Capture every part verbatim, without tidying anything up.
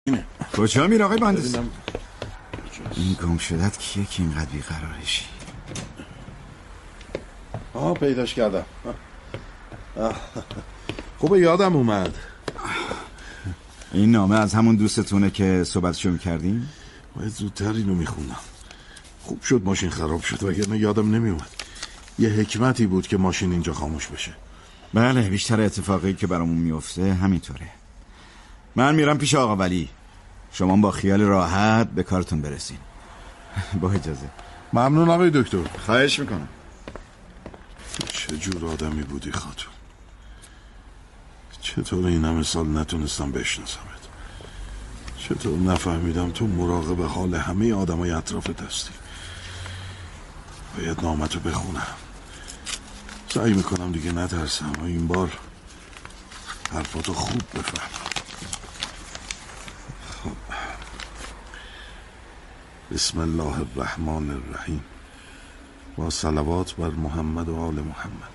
کجا میره آقای مهندس؟ این گم شدت کیه که اینقدر بیقرارشی؟ آه پیداش کردم. خوبه یادم اومد. این نامه از همون دوستتونه که صحبتشو میکردیم؟ باید زودتر اینو میخونم. خوب شد ماشین خراب شد وگرنه یادم نمیومد. یه حکمتی بود که ماشین اینجا خاموش بشه. بله بیشتر اتفاقی که برامون میفته همینطوره. من میرم پیش آقا ولی، شما با خیال راحت به کارتون برسین. با اجازه. ممنون آقای دکتر. خواهش میکنم. چه جور آدمی بودی خاتون؟ چطور این همه سال نتونستم بشناسمت؟ چطور نفهمیدم تو مراقب حال همه آدمای اطرافت هستی؟ باید نامتو بخونم. سعی میکنم دیگه نترسم و این بار حرفاتو خوب بفهمم. خب. بسم الله الرحمن الرحیم. با صلوات بر محمد و آل محمد.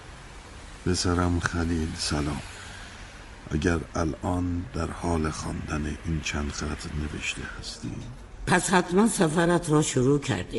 پسرم خلیل سلام. اگر الان در حال خواندن این چند خط نوشته هستی، پس حتما سفرت را شروع کرده ای.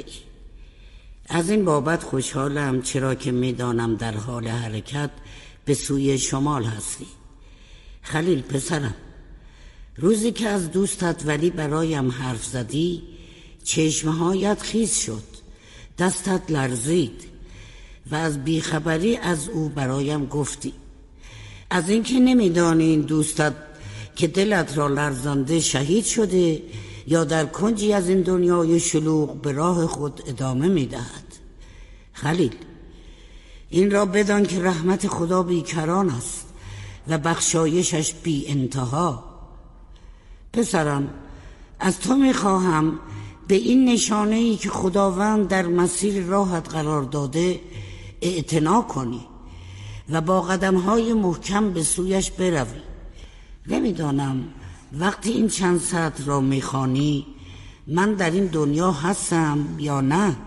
از این بابت خوشحالم، چرا که میدانم در حال حرکت به سوی شمال هستی. خلیل پسرم، روزی که از دوستت ولی برایم حرف زدی، چشمهایت خیس شد، دستت لرزید و از بیخبری از او برایم گفتی. از اینکه نمیدانی این دوستت که دلت را لرزانده شهید شده یا در کنجی از این دنیای شلوغ به راه خود ادامه میدهد. خلیل، این را بدان که رحمت خدا بیکران است و بخشایشش بی انتها. پسرم، از تو میخواهم به این نشانه‌ای که خداوند در مسیر راهت قرار داده اعتنا کنی و با قدم‌های محکم به سویش بروی. نمیدانم وقتی این چند سطر را میخوانی من در این دنیا هستم یا نه،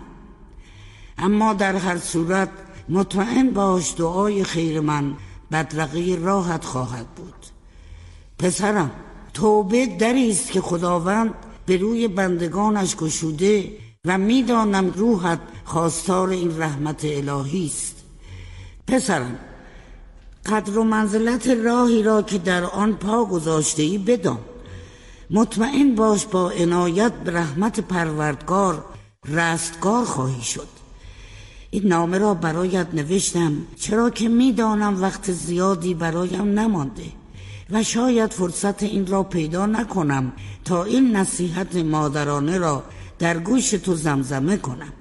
اما در هر صورت مطمئن باش دعای خیر من بدرقه راحت خواهد بود. پسرم، توبه دری است که خداوند به روی بندگانش گشوده و میدانم روحت خواستار این رحمت الهی است. پسرم، قدر و منزلت راهی را که در آن پا گذاشته ای بدان. مطمئن باش با عنایت به رحمت پروردگار رستگار خواهی شد. این نامه را برایت نوشتم چرا که میدانم وقت زیادی برایم نمانده و شاید فرصت این را پیدا نکنم تا این نصیحت مادرانه را در گوش تو زمزمه کنم.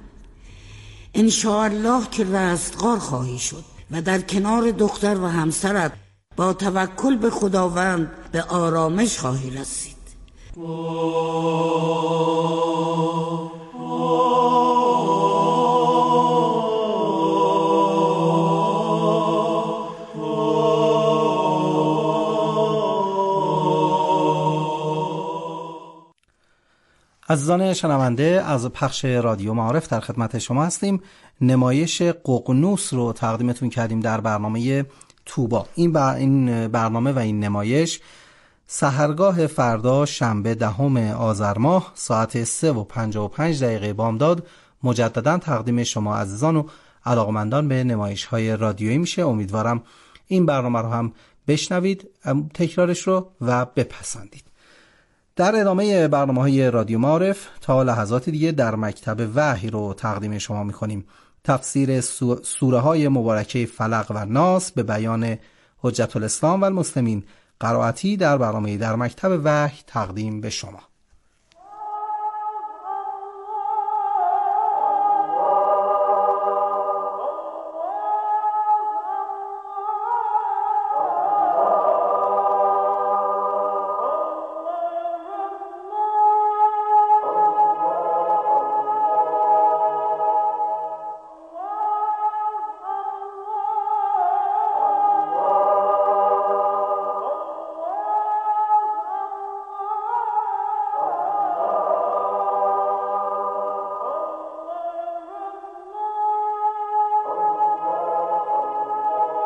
انشاءالله که رستگار خواهی شد و در کنار دختر و همسرت با توکل به خداوند به آرامش خواهی رسید. عزیزان شنونده، از پخش رادیو معارف در خدمت شما هستیم. نمایش ققنوس رو تقدیمتون کردیم در برنامه توبا. این, بر... این برنامه و این نمایش سحرگاه فردا شنبه دهم آذر ماه ساعت سه و پنجاه و پنج دقیقه بامداد مجددا تقدیم شما عزیزان و علاقمندان به نمایش های رادیویی میشه. امیدوارم این برنامه رو هم بشنوید، تکرارش رو و بپسندید. در ادامه برنامه‌های رادیو معارف تا لحظات دیگه در مکتب وحی رو تقدیم شما می‌کنیم. تفسیر سوره‌های مبارکه فلق و ناس به بیان حجت الاسلام و المسلمین قرائتی در برنامه در مکتب وحی تقدیم به شما.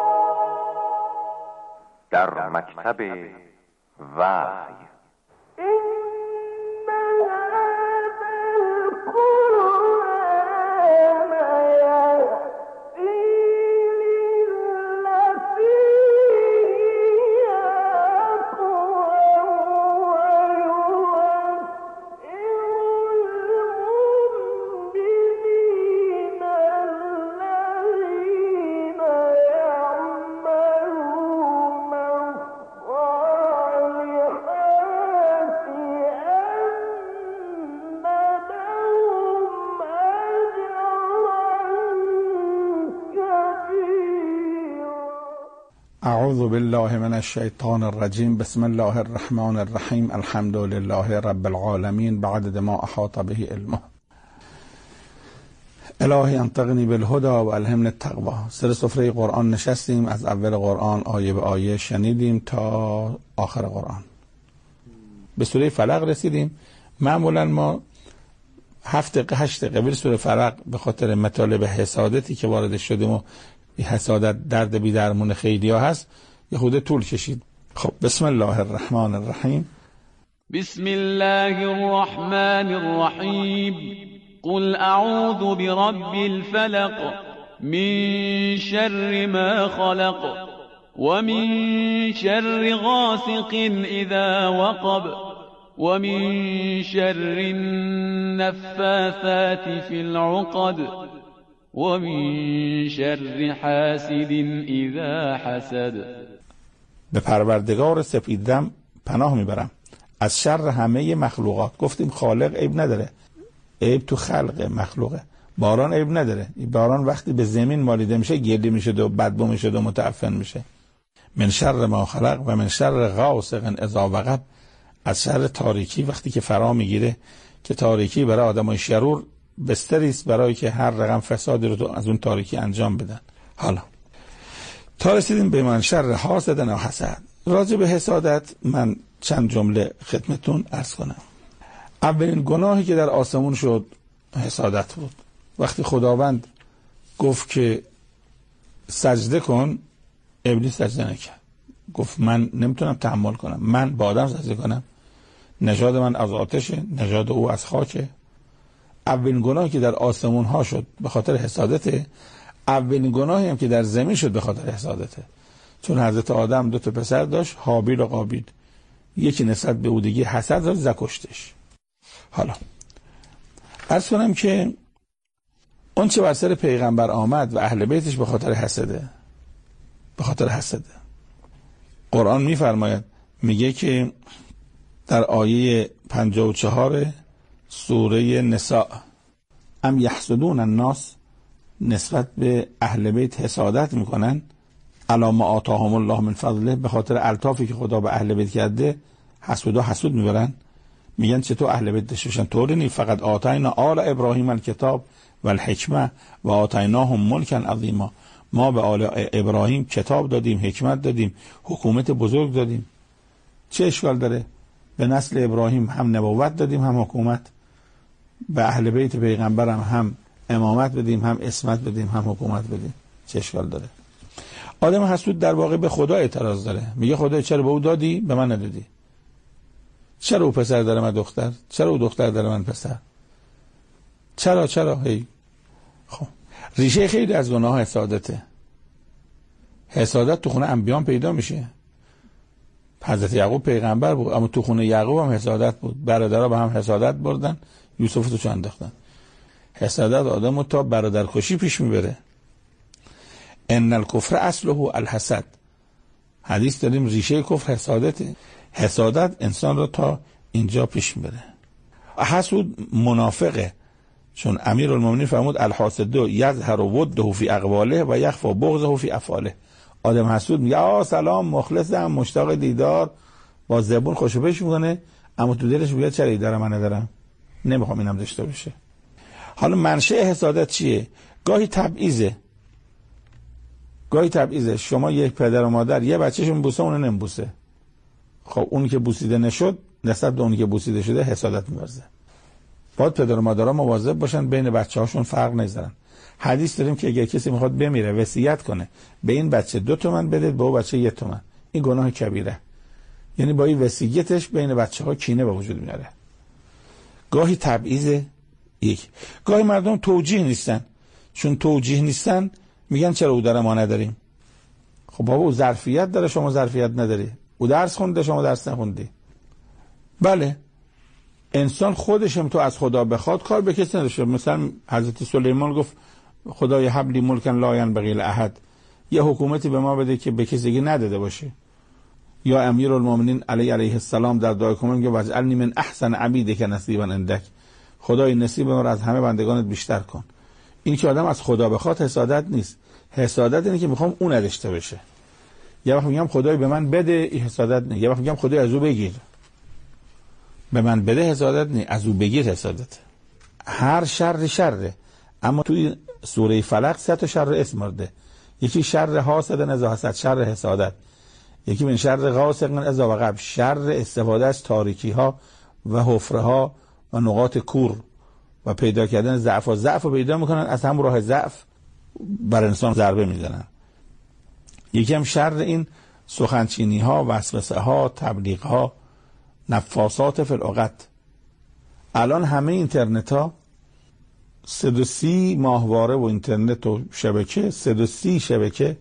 در مکتب وحی. اعوذ بالله من الشیطان الرجیم بسم الله الرحمن الرحیم الحمد لله رب العالمین بعدد ما احاط به علمه الهی انطقنی بالهدى و الهمنی التقوی. سر سفره قرآن نشستیم، از اول قرآن آیه به آیه شنیدیم تا آخر قرآن. به سوره فلق رسیدیم. معمولا ما هفت دقیقه هشت دقیقه به سوره فلق به خاطر مطالب حسادتی که وارد شدیم و حسادت درد بی درمون خیلی ها هست یه خود طول کشید. خب بسم الله الرحمن الرحیم. بسم الله الرحمن الرحیم. قل اعوذ برب الفلق من شر ما خلق ومن شر غاسق اذا وقب ومن شر النفاثات في العقد ومن شر حاسد اذا حسد. به پروردگار سپیدم پناه میبرم از شر همه مخلوقات. گفتیم خالق عیب نداره، عیب تو خلق مخلوقه. باران عیب نداره، باران وقتی به زمین مالیده میشه گلی میشه و بدبو میشه و متعفن میشه. من شر ما خلق و من شر غاسق اذا وقب، از شر تاریکی وقتی که فرا میگیره، که تاریکی برای آدمای شرور بستری است برای که هر رقم فسادی رو از اون تاریکی انجام بدن. حالا تا رسیدیم به من شر حاسد و حسد. راجع به حسادت من چند جمله خدمتون عرض کنم. اولین گناهی که در آسمون شد حسادت بود. وقتی خداوند گفت که سجده کن، ابلیس سجده نکرد. گفت من نمیتونم تحمل کنم، من با آدم سجده کنم؟ نژاد من از آتشه، نژاد او از خاکه. اولین گناهی که در آسمون ها شد به خاطر حسادته. اولین گناهی هم که در زمین شد به خاطر حسادته. چون حضرت آدم دو تا پسر داشت، هابیل و قابیل. یکی نسبت به او دیگه حسد را زکشتش. حالا عرض کنم که اون چه بر سر پیغمبر آمد و اهل بیتش به خاطر حسده، به خاطر حسده. قرآن میفرماید، میگه که در آیه پنجاه و چهار سوره نساء، ام یحسدون الناس، نسبت به اهل بیت حسادت میکنن، علی ما آتاهم الله من فضله، به خاطر الطافی که خدا به اهل بیت کرده حسودا حسود میبرن. میگن چطور اهل بیت داشته باشن؟ طوری نی، فقط آتینا آل ابراهیم الکتاب و الحکمه و آتیناهم ملکا عظیما. ما به آل ابراهیم کتاب دادیم، حکمت دادیم، حکومت بزرگ دادیم. چه اشکال داره؟ به نسل ابراهیم هم نبوت دادیم هم حکومت، به اهل بیت پیغمبرم هم امامت بدیم، هم اسمت بدیم، هم حکومت بدیم. چه اشکال داره؟ آدم حسود در واقع به خدا اعتراض داره. میگه خدا چرا به او دادی به من ندادی؟ چرا او پسر داره من دختر؟ چرا او دختر داره من پسر؟ چرا چرا هی؟ خب ریشه خیلی از گناه حسادته. حسادت تو خونه انبیان پیدا میشه. حضرت یعقوب پیغمبر بود اما تو خونه یعقوب هم حسادت بود. برادرها به هم حسادت بردن، یوسف تو چه انداختن. حسادت آدمو تا برادرکشی پیش میبره. ان الکفر اصله الحسد. حدیث داریم ریشه کفر حسادته. حسادت انسان رو تا اینجا پیش میبره. حسود منافقه، چون امیرالمومنین فرمود الحاسد یظهر وده فی اقواله و یخفی بغضه فی افعاله. آدم حسود میگه آ سلام مخلصم مشتاق دیدار، با زبون خوشوبش میکنه، اما تو دلش میگه چرا دیدار من ندارم، نمیخوام اینم داشته باشه. حالا منشأ حسادت چیه؟ گاهی تبعیضه. گاهی تبعیضه. شما یک پدر و مادر یه بچه‌شون بوسه اون نمیبوسه، خب اون که بوسیده نشد نسبت به اون که بوسیده شده حسادت می‌ورزه. باید پدر و مادرها مواظب باشن بین بچه‌هاشون فرق نذارن. حدیث داریم که اگه کسی میخواد بمیره وصیت کنه به این بچه دو تومن بدید، به اون بچه یک تومن، این گناه کبیره. یعنی با این وصیتش بین بچه‌ها کینه به وجود میاره. گاهی تبعیض. یک گاهی مردم توجیه نیستن، چون توجیه نیستن میگن چرا او داره ما نداریم. خب بابا او ظرفیت داره شما ظرفیت نداری، او درس خونده شما درس نخوندی. بله انسان خودش هم تو از خدا بخواد کار به کسی نداشته. مثلا حضرت سلیمان گفت خدای حبلی ملکن لا ینبغی لاحد، یه حکومتی به ما بده که به کسی دیگه نداده باشه. یا امیرالمومنین علی علیه السلام در دعای کمون میگه واجعلنی من احسن عبیدک نصیبا عندک، خدای نصیب ما رو از همه بندگانت بیشتر کن. این که آدم از خدا بخواد حسادت نیست. حسادت اینه که میخوام اون نداشته باشه. یه وقت میگم خدای به من بده، این حسادت نه. یه وقت میگم خدای از او بگیر، به من بده حسادت نه، از او بگیر حسادت. هر شر شره. اما توی سوره فلق سه تا شر اسم مرده. یکی شر حاسد اذا حسد، شر حسادت. یکی من شر غاسق اذا وقب، شر استفاده از تاریکی ها و حفره ها و نقاط کور و پیدا کردن ضعف و ضعف رو پیدا میکنن، از هم راه ضعف بر انسان ضربه میزنن. یکی هم شر این سخنچینی ها، وسوسه ها، تبلیغ ها، نفاسات فی العقد. الان همه اینترنت ها صد و سی ماهواره و اینترنت و شبکه، صد و سی شبکه،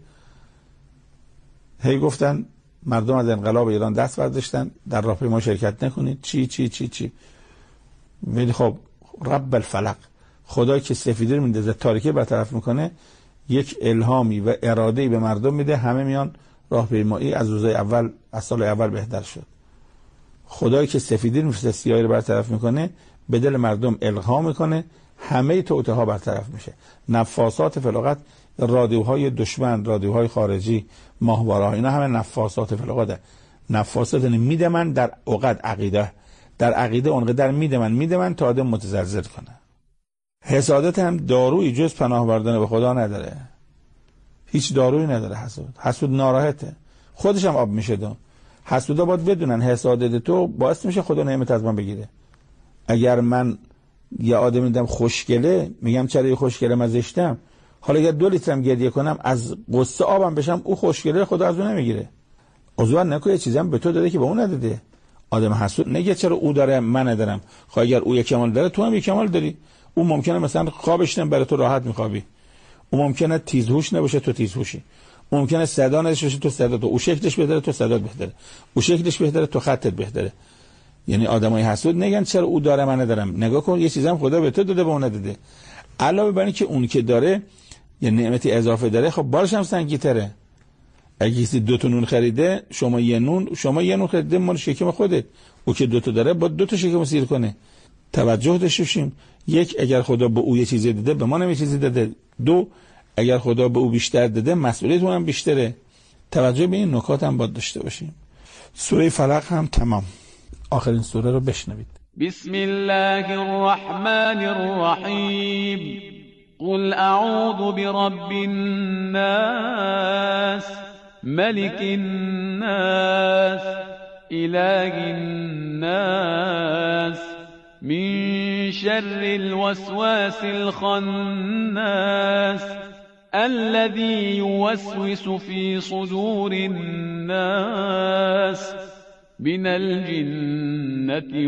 هی گفتن مردم از انقلاب ایران دست برداشتن، در راهپیما شرکت نکنید، چی چی چی چی. ولی خب رب الفلق، خدایی که سفیدی رو میندازه تاریکی برطرف میکنه، یک الهامی و اراده‌ای به مردم میده، همه میان راهپیمایی، از روزای اول از سال اول بهتر شد. خدایی که سفیدی رو میفرسته سیاهی رو برطرف میکنه، به دل مردم الهام میکنه، همه توته ها برطرف میشه. نفاسات فی العقد، رادیوهای دشمن، رادیوهای خارجی، ماهواره ها، اینا همه نفاسات فی العقد. نفاسات یعنی میده من در عقد، عقیده، در عقیده اونقدر میده من میده من تا آدم متزلزل کنه. حسادت هم دارویی جز پناه بردن به خدا نداره. هیچ دارویی نداره حسود. حسود ناراحته، خودش هم آب میشه. دو حسودا باید بدونن حسادت تو باعث میشه خدا نعمت از من بگیره. اگر من یه آدمی دیدم خوشگله، میگم چرا یه خوشگله من زشتم، حالا اگر دو لیترم گریه کنم از قصه آبم بشم، او خوشگله خدا از اون نمیگیره. عضو نکو یه چیزی هم به تو داده که به اون نداده. آدم حسود نگه چرا او داره من ندارم. خب اگر او یک کمال داره تو هم یک کمال داری. او ممکنه مثلا خوابش نم برای تو راحت میخوابی، او ممکنه تیزهوش نباشه تو تیزهوشی، ممکنه صدا نداشته باشه تو صدا، تو او شکلش بهتره تو صدات بهتره، او شکلش بهتره تو خطت بهتره. یعنی آدمای حسود نگن چرا او داره من ندارم. نگاه کن یه چیزام خدا به تو داده به اون نداده. علاوه بر این که اون که داره یه نعمتی اضافه داره، خب بارش هم سنگی‌تره. اگه کسی دو تا نون خریده، شما یه نون، شما یه نون خریده مال شکم خودت، او که دو تا داره با دو تا شکم سیر کنه. توجه داشته باشیم. یک، اگر خدا به او یه چیزی داده به ما هم یه چیزی داده. دو، اگر خدا به او بیشتر داده مسئولیت اون هم بیشتره. توجه به این نکات هم باید داشته باشیم. سوره فلق هم تمام. آخرین سوره رو بشنوید. بسم الله الرحمن الرحیم. قل اعوذ برب الناس ملك الناس اله الناس من شر الوسواس الخناس الذي يوسوس في صدور الناس من الجنة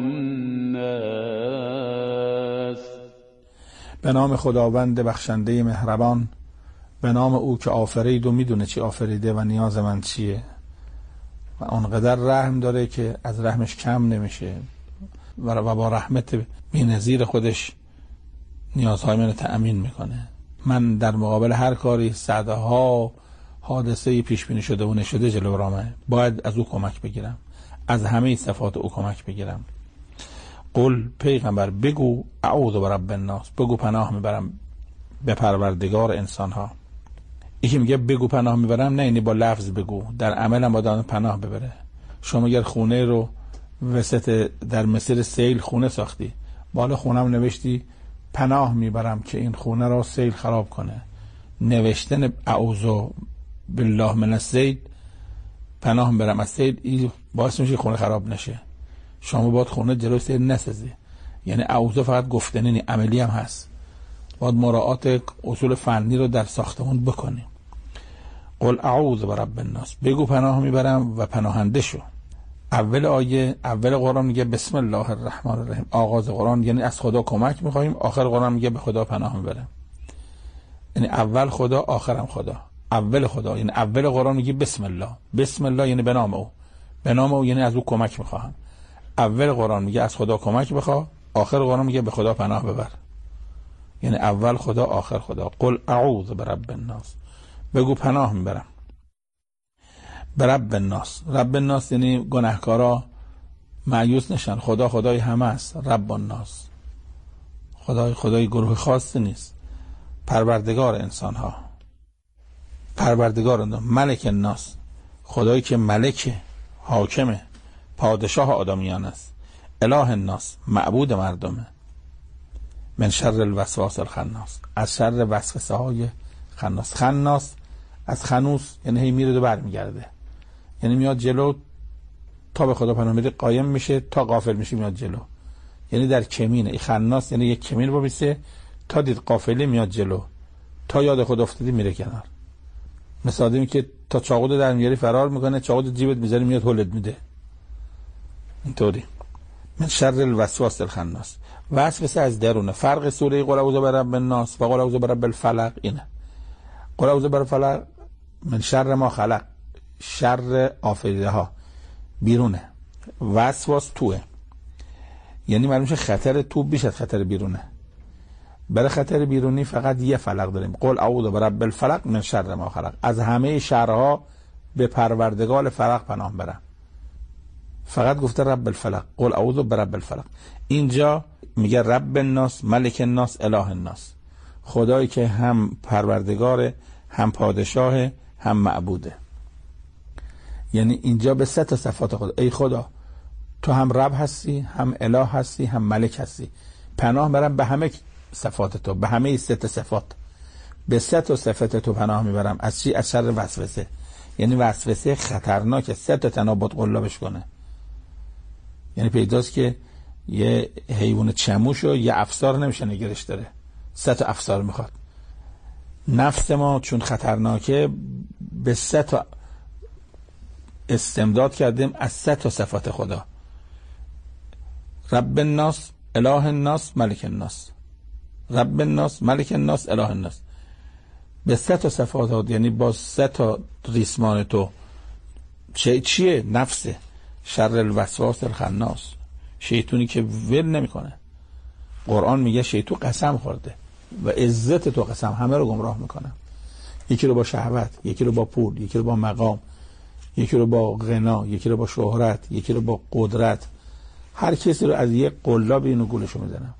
والناس. به نام خداوند بخشنده مهربان، به نام او که آفرید و میدونه چی آفریده و نیاز من چیه و اونقدر رحم داره که از رحمش کم نمیشه و با رحمت بی‌نظیر خودش نیازهای من تأمین میکنه. من در مقابل هر کاری صدها حادثه پیش بینی شده و نشده جلو رامه، باید از او کمک بگیرم، از همه صفات او کمک بگیرم. قل پیغمبر بگو اعوذ برب الناس، بگو پناه میبرم به پروردگار انسان ها. یکی میگه بگو پناه میبرم، نه یعنی با لفظ بگو، در عمل هم باید پناه ببره. شما اگر خونه رو وسط در مسیر سیل خونه ساختی، بالا خونم نوشتی پناه میبرم که این خونه را سیل خراب کنه، نوشتن اعوذ بالله من السیل، پناه میبرم از سیل، این باعث میشه خونه خراب نشه. شما باید خونه جلوی سیل نسازی. یعنی اعوذ فقط گفتنی نی، عملی هم هست. باید مراعات اصول فنی رو در ساختمون بکنیم. قل اعوذ برب الناس، بگو پناه میبرم و پناهنده شو. اول آیه اول قرآن میگه بسم الله الرحمن الرحیم، آغاز قرآن یعنی از خدا کمک میخوایم. آخر قرآن میگه به خدا پناه میبرم، یعنی اول خدا آخرم خدا. اول خدا یعنی اول قرآن میگه بسم الله، بسم الله یعنی به نام او، به نام او یعنی از او کمک میخواهم. اول قرآن میگه از خدا کمک بخوا، آخر قرآن میگه به خدا پناه ببر، یعنی اول خدا آخر خدا. قل اعوذ برب الناس، بگو پناه میبرم برب الناس. رب الناس یعنی گناهکارا مایوس نشن، خدا خدای همه است. رب الناس خدای خدای گروه خاصی نیست، پروردگار انسان ها، پروردگار انسان. ملک الناس خدایی که ملک، حاکم، پادشاه آدمیان است، اله الناس، معبود مردمه. من شر الوسواس الخناس، از شر وسوسه های خناس. خناس از خنوس یعنی هی میره و برمیگرده، یعنی میاد جلو تا به خدا پناه میره، قایم میشه تا غافل میشه میاد جلو، یعنی در کمینه. این خناس یعنی یک کمین رو بیسته تا دید قافله میاد جلو، تا یاد خود افتادی میره کنار. مثل آدمی که تا چاقو در میاری فرار میکنه، چاقو جیبت میذاری میاد هولت میده. اینطوری. من شر الوسواس الخناس. وسوسه از درونه. فرق سوره قل اعوذ برب الناس و قل اعوذ برب الفلق اینه. قل اعوذ برب الفلق من شر ما خلق، شر آفریده ها بیرونه. وسواس توه، یعنی معلوم شه خطر تو بیش از خطر بیرونه. برای خطر بیرونی فقط یه فلق داریم، قل اعوذ برب الفلق من شر ما خلق. از همه شرها به پروردگار فلق پناه برم. فقط گفته رب الفلق، قل اعوذ برب الفلق. اینجا میگه رب الناس، ملک الناس، اله الناس، خدایی که هم پروردگاره، هم پادشاه، هم معبوده. یعنی اینجا به سه تا صفات خدا. ای خدا تو هم رب هستی، هم اله هستی، هم ملک هستی. پناه برم به همه صفات تو، به همه سه تا صفات، به سه تا صفات تو پناه میبرم. از چی؟ از شر وسوسه. یعنی وسوسه خطرناکه، سه تا تنابط قلابش کنه. یعنی پیداست که یه حیوان چموشو یه افسار نمیشه نگرش داره، سه تا افسار میخواد. نفس ما چون خطرناکه به سه تا استمداد کردیم از سه تا صفات خدا: رب الناس، اله الناس، ملک الناس. رب الناس، ملک الناس، اله الناس. به سه تا صفات، یعنی با سه تا ریسمان تو. چه چیه؟ نفسه. شر الوسواس الخناس، شیطونی که ول نمیکنه. قرآن میگه شیطون قسم خورده و عزت تو قسم همه رو گمراه میکنه. یکی رو با شهوت، یکی رو با پول، یکی رو با مقام، یکی رو با غنا، یکی رو با شهرت، یکی رو با قدرت. هر کسی رو از یک قلاب اینو گولشو میزنه.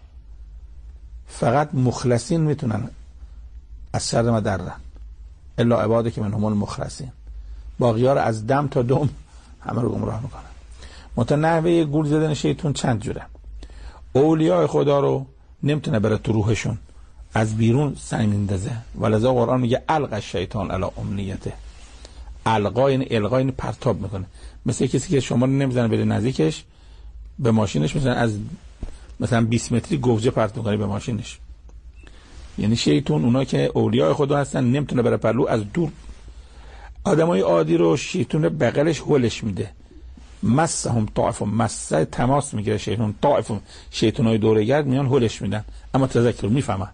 فقط مخلصین میتونن از شر ما درن، الا عباده که منهم المخلصین. باقی‌ها رو از دم تا دم همه رو گمراه میکنن. متنوع گول زدن شیطون چند جوره. اولیاء خدا رو نمیتونه بره تو روحشون، از بیرون سعی میندازه. ولذا قرآن میگه القى الشیطان علی امنیته. القا یعنی القا یعنی پرتاب میکنه. مثل کسی که شما رو نمیزنه بره نزدیکش، به ماشینش مثلا از مثلا بیست متری گوجه پرت میکنه به ماشینش. یعنی شیطون، اونا که اولیاء خدا هستن، نمیتونه بره پلو، از دور. آدمای عادی رو شیطون بغلش هولش میده. مسهم طائف، مسه تماس میگیره شیطون، طائف شیطانای دوره‌گرد میان هولش میدن. اما تذکر میفهمن،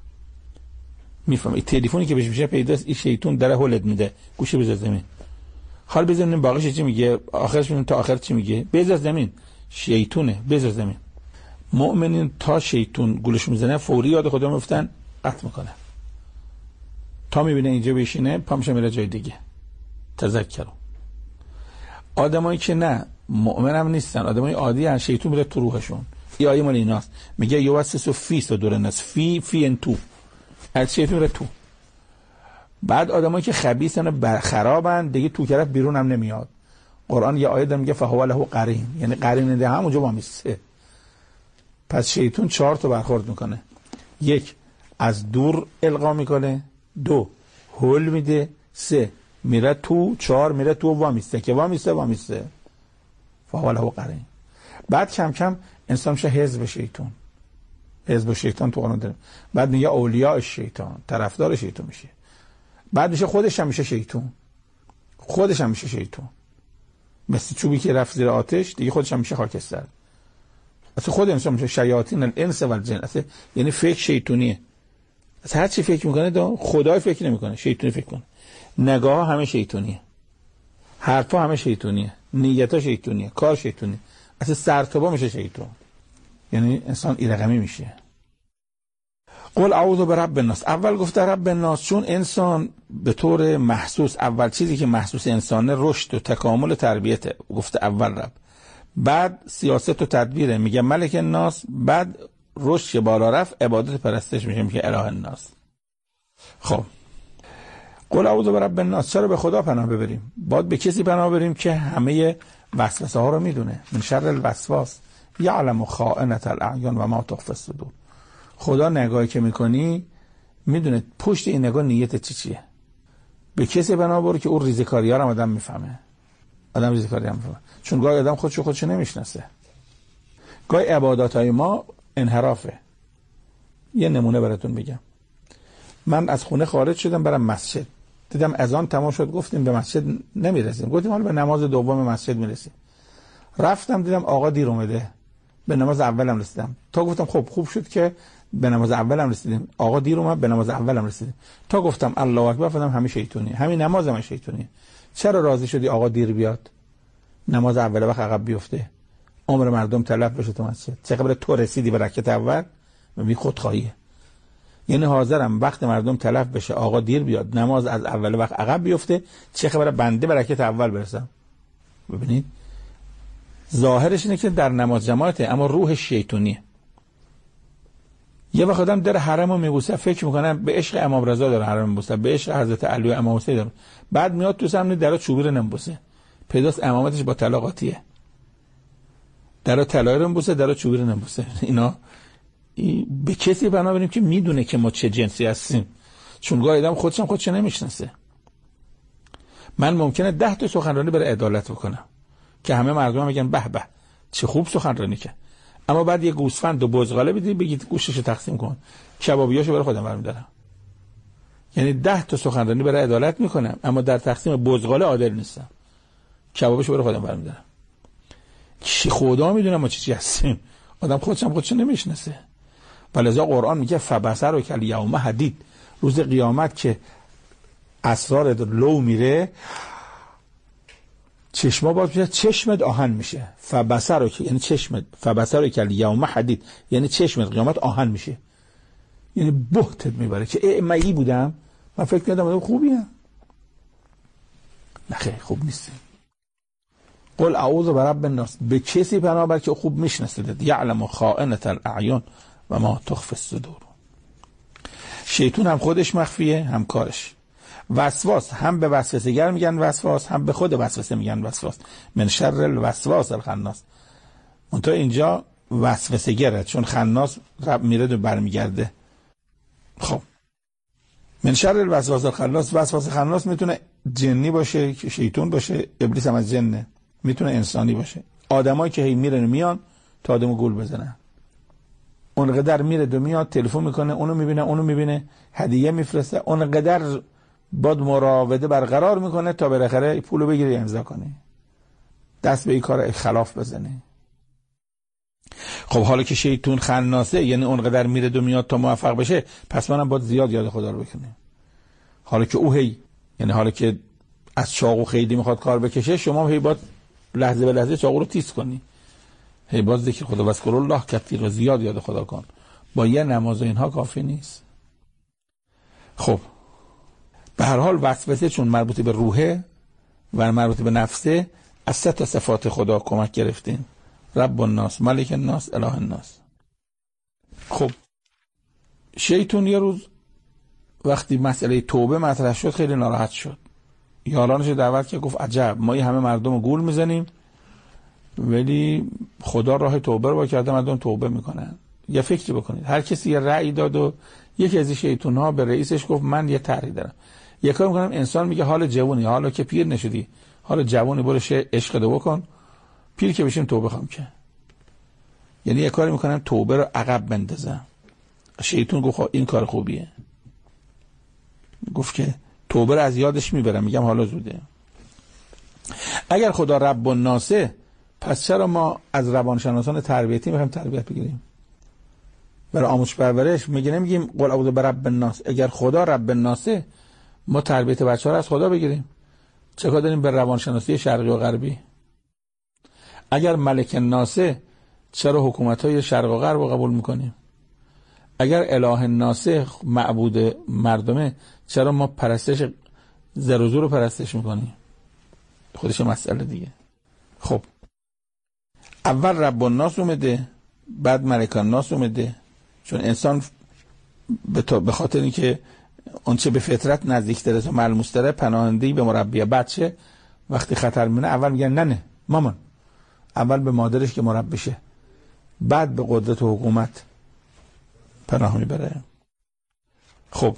میفهمه این تلفنی که بهش میشه پیداست این شیطون داره هولت میده، گوشه بذار زمین. حال بزنیم باقیش چی میگه، آخرش میگه تا آخر چی میگه، بذار زمین. شیطونه، بذار زمین. مؤمنین تا شیطون گولش میزنه فوری یاد خدا میفتن، قطع میکنه. تا میبینه اینجا بشینه پامش میره جای دیگه. تذکر. آدمایی که نه مؤمن هم نیستن، آدمای عادی ان، شیطون میره تو روحشون. این آیه مال ایناست، میگه یوسوس فی صدور الناس، فی فی ان تو، از شیطون میره تو. بعد آدمایی که خبیثن و خرابن دیگه تو طرف بیرون هم نمیاد. قرآن یه آیه داره میگه فهو له قرین، یعنی قرین ده همونجا وامیسته. پس شیطون چهار تا برخورد میکنه: یک، از دور القا میکنه، دو، هول میده، سه، میره تو، چهار، میره تو وامیسته. که وامیسته وامیسته فهو له قرین. بعد کم کم انسان میشه حزب شیطان. حزب شیطان تو قرآن داره. بعد میگه اولیاء شیطان، طرفدار شیطان میشه. بعد میشه خودش هم میشه شیطان، خودش هم میشه شیطان. مثل چوبی که رفت زیر آتش دیگه خودش هم میشه خاکستر. اصلا خود انسان میشه شیاطین الانس و الجن. اصلا یعنی فکر شیطونیه. اصلا هر چی فکر میکنه دا خدای فکر نمیکنه، شیطونی فکر کنه. نگاه همه شیطونیه، حرفا همه شیطونیه، نیتا شیطونیه، کار شیطونیه. اصلا سرتوبا میشه شیطان. یعنی انسان این رقمی میشه. قل اعوذ برب الناس. اول گفته رب الناس چون انسان به طور محسوس، اول چیزی که محسوس انسانه رشد و تکامل و تربیته، گفته اول رب. بعد سیاست و تدبیره، میگه ملک الناس. بعد رشد بالا رفت عبادت پرستش میشه، میگه اله الناس. خب قل اعوذ برب الناس، چرا به خدا پناه ببریم؟ باید به کسی پناه بریم که همه وسوسه ها رو میدونه. من شر الوسواس یعلم خائنة الاعین و ما تخفی الصدور. خدا نگاهی که میکنی میدونه پشت این نگاه نیت چی چیه. به کسی پناه برو که اون ریزکاری ها رو آدم میفهمه. آدم ریزکاری هم میفهمه، چون گاهی آدم خودشو خودشو نمیشناسه. گاهی عبادات های ما انحرافه. یه نمونه براتون بگم. من از خونه خارج شدم برم مسجد، دیدم اذان تمام شد، گفتیم به مسجد نمیرسیم، گفتیم حالا به نماز دوم مسجد میرسیم. رفتم دیدم آقا دیر اومده، به نماز اولم رسیدم. تا گفتم خب خوب شد که به نماز اولم رسیدیم، آقا دیر اومد به نماز اولم رسیدیم. تا گفتم الله اکبر فهمیدم همین شیطونی، همین نماز من شیطونی. چرا راضی شدی آقا دیر بیاد، نماز اول وقت عقب بیفته، عمر مردم تلف بشه تو مسجد؟ چه قبل تو رسیدی به رکعت اول؟ ببین خودخواهیه. یعنی حاضرم وقت مردم تلف بشه، آقا دیر بیاد، نماز از اول وقت عقب بیفته، چه خبر بنده به رکعت اول برسم. ببینید ظاهرش اینه که در نماز جماعته، اما روح شیطونیه. یه وقت آدم در حرمو میبوسه، فکر میکنه به عشق امام رضا داره حرم میبوسه، به عشق حضرت علی و امام حسین داره. بعد میاد تو سامنے درا چوبی رو نمیبوسه، پیداست امامتش با طلاقاتیه. درا طلایی رو میبوسه، درا چوبی رو نمیبوسه. اینا به کسی پناه بریم که میدونه که ما چه جنسی هستیم، چون گاهی آدم خودش هم خودش نمیشناسه. من ممکنه ده تا سخنرانی برای عدالت بکنم که همه مردم میگن به به چه خوب سخنرانی کرد، اما بعد یه گوسفند و بزغاله بدید بگید گوشتشو تقسیم کن، کبابیاشو برای خودم برمی‌دارم. یعنی ده تا سخنرانی برای عدالت میکنم، اما در تقسیم بزغاله عادل نیستم، کبابشو برای خودم برمی‌دارم. چی خدا میدونه ما چی چی هستیم. آدم خودش هم خودش نمیشناسه. ولذا قرآن میگه فبصر و کل یوم حدید، روز قیامت که اسرار لو میره، چشما باز میشه، چشمت آهن میشه. فبصر و یعنی چشمت، فبصر و کل یوم حدید یعنی چشمت قیامت آهن میشه، یعنی بهتت میبره که ای من ای بودم، من فکر می‌کردم آدم خوبیم. نه خیلی خوب نیستیم. قل اعوذ برب الناس، به کسی پناه بر که خوب میشناسه، یعلم خائنة الاعین و ما تخفی الصدور. شیطان هم خودش مخفیه هم کارش. وسواس هم به وسوسه‌گر میگن وسواس، هم به خود وسوسه میگن وسواس. من شر الوسواس الخناس. منتها اینجا وسوسه‌گره، چون خناس رب میره و برمیگرده. خب من شر الوسواس الخناس، وسواس خناس میتونه جنی باشه که شیطان باشه، ابلیس هم از جنه، میتونه انسانی باشه. آدمایی که هی میرن میان تا آدمو گول بزنن، اونقدر میره دو میاد، تلفن میکنه، اونو میبینه اونو میبینه، هدیه میفرسته، اونقدر باد مراوده برقرار میکنه تا بالاخره پولو بگیره امضا کنه، دست به این کار خلاف بزنه. خب حالا که شیطان خناسه، یعنی اونقدر میره دو میاد تا موفق بشه، پس منم باید زیاد یاد خدا رو بکنم. حالا که او هی، یعنی حالا که از چاقو خیلی میخواد کار بکشه، شما هی باید لحظه به لحظه چاقو رو تیز کنی، هی باید ذکر خدا وذکر الله کثیر، زیاد یاد خدا کن. با یه نماز اینها کافی نیست. خب به هر حال وسوسه چون مربوط به روحه و مربوط به نفسه، از سه تا صفات خدا کمک گرفتیم: رب الناس، ملک الناس، اله الناس. خب شیطان یه روز وقتی مسئله توبه مطرح شد خیلی ناراحت شد، یارانش دعوت که گفت عجب، ما همه مردم رو گول میزنیم ولی خدا راه توبه رو با کرده، مردم توبه میکنن. یه فکری بکنید، هر کسی یه رأی داد و یکی از این شیطان ها به رئیسش گفت من یه طرحی دارم، یه کار میکنم. انسان میگه حال جوونی، حالا که پیر نشدی، حال جوونی برو عشق دو بکن، پیر که بشیم توبه خواهم که. یعنی یه کاری میکنم توبه رو عقب بندازم. شیطان گفت این کار خوبیه، گفت که توبه رو از یادش میبرم، میگم حالا زوده. اگر خدا رب الناسه، پس چرا ما از روانشناسان تربیتی میخوایم تربیت بگیریم؟ برای آموزش پرورش میگه نمیگیم قل اعوذ برب الناس. اگر خدا رب الناسه، ما تربیت بچه‌ها رو از خدا بگیریم. چه کار داریم به روانشناسی شرقی و غربی؟ اگر ملک الناسه، چرا حکومت‌های شرق و غرب رو قبول میکنیم؟ اگر اله الناسه معبود مردمه، چرا ما پرستش زر و زور رو پرستش میکنیم؟ خودش مسئله دیگه. خب اول رب الناس اومده، بعد ملک الناس اومده، چون انسان به خاطر اینکه اون چه به فطرت نزدیک‌تره و ملموس‌تره پناهندگی به مربی بچه وقتی خطر میونه اول میگن نه نه مامان، اول به مادرش که مربیشه، بعد به قدرت و حکومت پناه میبره. خب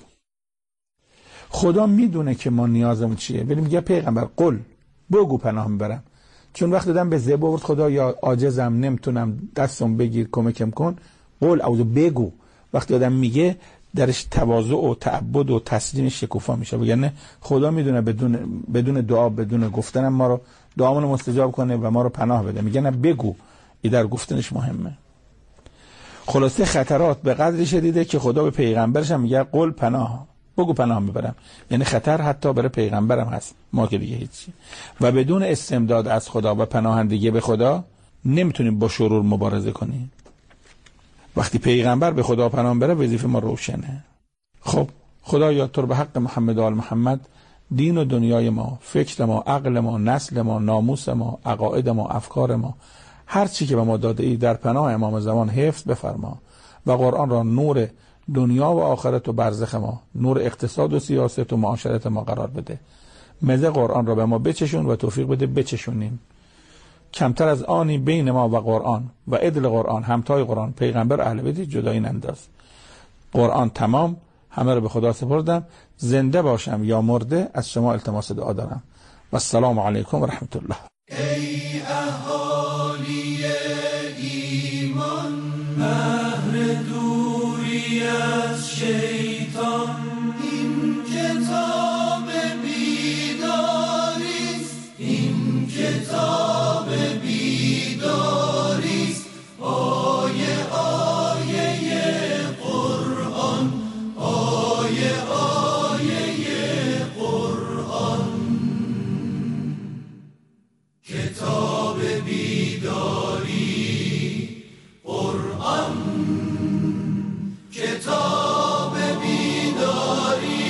خدا میدونه که ما نیازمون چیه، ولی میگه پیغمبر قل بگو پناه میبرم. چون وقتی دادم به زبا ورد خدا یا عاجزم نمیتونم دستم بگیر کمکم کن، قل او بگو. وقتی آدم میگه درش تواضع و تعبد و تسلیم شکوفا میشه، یعنی خدا میدونه بدون بدون دعا بدون گفتنم ما رو دعامون مستجاب کنه و ما رو پناه بده. میگه نه بگو، این در گفتنش مهمه. خلاصه خطرات به قدری شدیده که خدا به پیغمبرش هم میگه قل پناه بگو پناه میبرم، یعنی خطر حتی برای پیغمبرم هست، ما که دیگه هیچی. و بدون استمداد از خدا و پناهندگی به خدا نمیتونیم با شرور مبارزه کنیم. وقتی پیغمبر به خدا پناه بره وظیفه ما روشنه. خب خدایا تو رو به حق محمد و آل محمد دین و دنیای ما، فکر ما، عقل ما، نسل ما، ناموس ما، عقاید ما، افکار ما، هر چی که به ما داده ای در پناه امام زمان حفظ بفرما و قرآن را نور دنیا و آخرت و برزخ ما، نور اقتصاد و سیاست و معاشرت ما قرار بده. مزه قرآن را به ما بچشون و توفیق بده بچشونیم. کمتر از آنی بین ما و قرآن و عدل قرآن، همتای قرآن، پیغمبر، اهل بیت جدایی ننداز. قرآن تمام، همه رو به خدا سپردم. زنده باشم یا مرده از شما التماس دعا دارم. و السلام علیکم و رحمت الله. ای اهالی ایمان، بهر دوری از شیطان، این کتاب بیداریست، این کتاب بیداریست. آیه آیه قرآن، آیه آیه قرآن، کتاب بیداری قرآن، کتاب بیداری.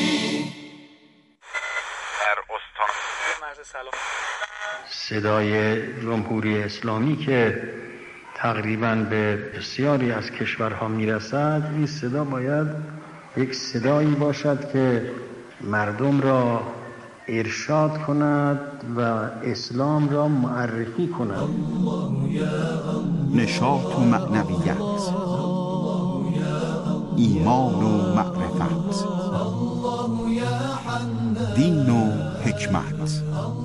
در استان مرز سلام صدای جمهوری اسلامی که تقریباً به بسیاری از کشورها میرسد، این صدا باید یک صدایی باشد که مردم را ارشاد کند و اسلام را معرفی کند. نشاط و معنویت، ایمان و معرفت، دین و حکمت،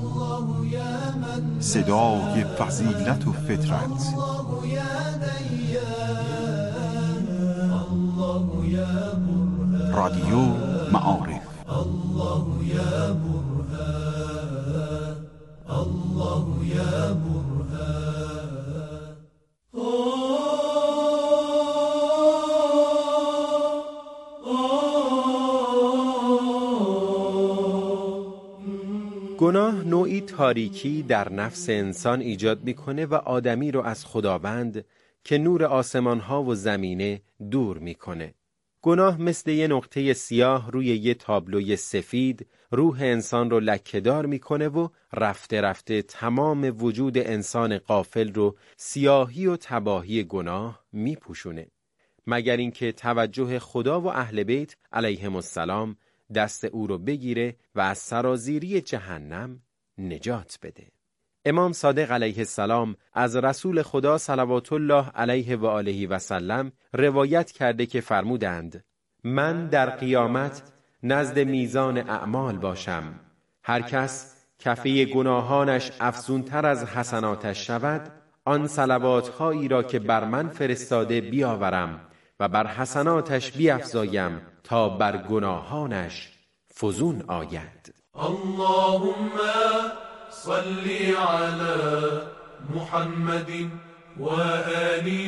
صدای فضیلت و فطرت. رادیو معارف. الله یا برهان، الله یا برهان. گناه نوعی تاریکی در نفس انسان ایجاد میکنه و آدمی رو از خداوند که نور آسمان ها و زمینه دور میکنه. گناه مثل یه نقطه سیاه روی یه تابلوی سفید روح انسان رو لکه‌دار میکنه و رفته رفته تمام وجود انسان غافل رو سیاهی و تباهی گناه میپوشونه، مگر اینکه توجه خدا و اهل بیت علیهم السلام دست او رو بگیره و از سرازیری جهنم نجات بده. امام صادق علیه السلام از رسول خدا صلوات الله علیه و آله و سلم روایت کرده که فرمودند: من در قیامت نزد میزان اعمال باشم، هر کس کفه گناهانش افزونتر از حسناتش شود، آن صلواتهایی را که بر من فرستاده بیاورم و بر حسناتش بیفزایم تا بر گناهانش فزون آید. اللهم صل على محمد و آله